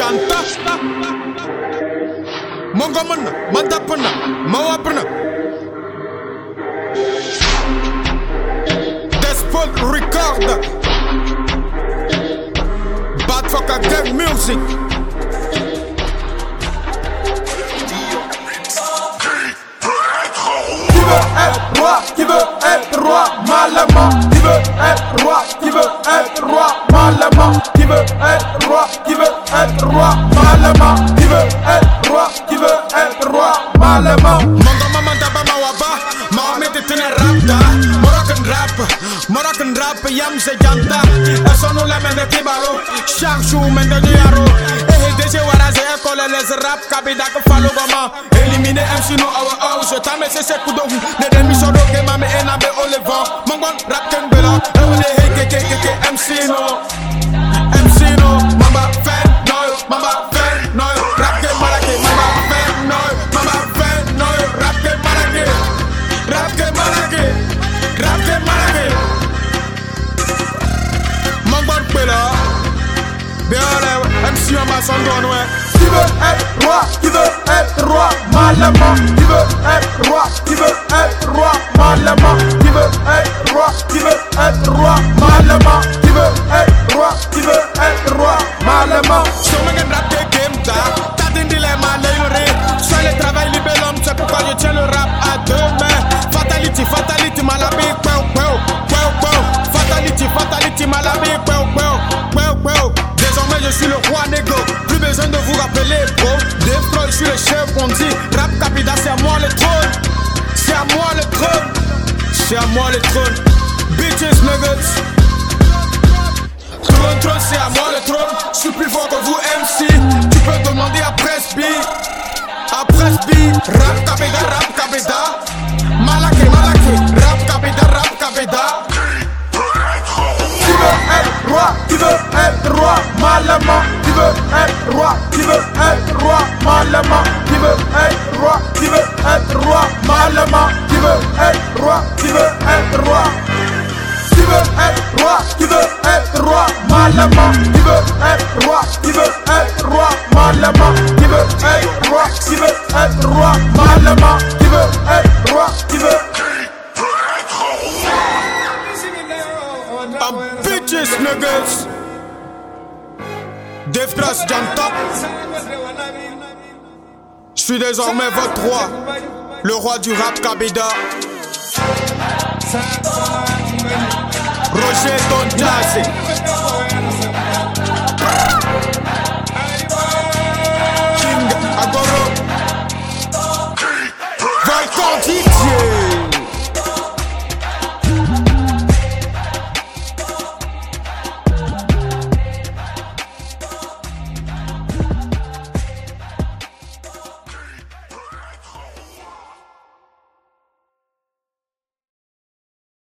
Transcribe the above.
janta Mongamana, Mandapana, Mawapana Despot Record Bad Fucker Gang Music. Qui veut être roi, Malama. Qui veut être roi, qui veut être roi, Malama. Qui veut être roi, qui veut être roi, Malama. Qui veut être roi, qui veut être roi, Malama. Mangama mandaba mawaba, Mohamed etene rapta. Moroccan rap, yam se janta. Esono la mende kibaro, shakshu mende diaro. Deje waraze ekole les rap kabida ko falo goma. Éliminer MC no awa je t'amène c'est kudo. Ne demi sodo ke mame enabe olevant. Mangon rap kembela, ewele heke MC no. MC no, mama fan no, mama fan no. Rap ke malake, mama fan no, mama fan no. Rap ke malake, rap ke malake, rap ke malake. Mangon pela, béole MC on ma songon ouais. Qui veut être roi, qui veut être roi, Malama. Qui veut être roi, qui veut être roi, Malama. Qui veut être roi, qui veut être roi, Malama. Qui veut être roi, qui veut être roi, Malama. Sur mes rap de game t'as des dilemmas à Sois le travail libère l'homme, c'est pourquoi je tiens le rap à deux mains. Fatality, fatality, malabi, fatality, malabi, désormais je suis le roi négo. Plus besoin de vous rappeler, bro. Destroy, je suis le chef, on dit. Rap Capida, c'est à moi le trône. C'est à moi le trône. C'est à moi le trône. Bitches, nuggets. Trône, c'est à moi le trône. Je suis plus fort que vous, MC. Tu peux demander à Presby. À Presby. Rap Capida. Malaké, rap Capida. Qui veut être roi, Malama. Qui veut être roi, qui veut être roi, Malama. Qui veut être roi, qui veut être roi, Malama. Qui veut être roi, qui veut être roi. Qui veut être roi, qui veut être roi, Malama. Qui veut être roi, qui veut être roi, Malama. Qui veut être roi, qui veut être roi, Malama. Qui veut être roi, qui veut. Bitches, nuggets. Defcrash Janta. Je suis désormais votre roi, le roi du rap Kabida. Roger Don Jazzy.